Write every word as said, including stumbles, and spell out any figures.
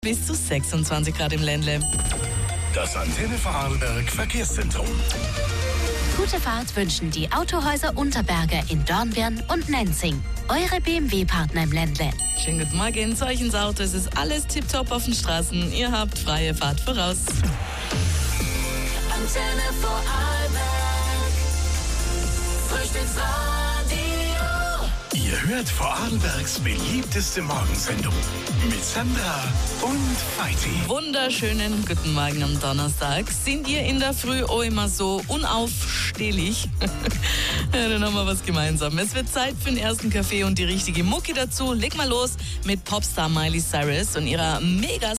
Bis zu sechsundzwanzig Grad im Ländle. Das Antenne Vorarlberg Verkehrszentrum. Gute Fahrt wünschen die Autohäuser Unterberger in Dornbirn und Nenzing. Eure B M W-Partner im Ländle. Schönen guten Morgen, Zeichens Auto. Es ist alles tipptopp auf den Straßen. Ihr habt freie Fahrt voraus. Antenne Vorarlberg. Frühstücksradio. Ihr hört Vorarlbergs beliebteste Morgensendung mit Sandra und Feiti. Wunderschönen guten Morgen am Donnerstag. Sind ihr in der Früh auch immer so unaufstehlich? Ja, dann haben wir was gemeinsam. Es wird Zeit für den ersten Kaffee und die richtige Mucki dazu. Leg mal los mit Popstar Miley Cyrus und ihrer mega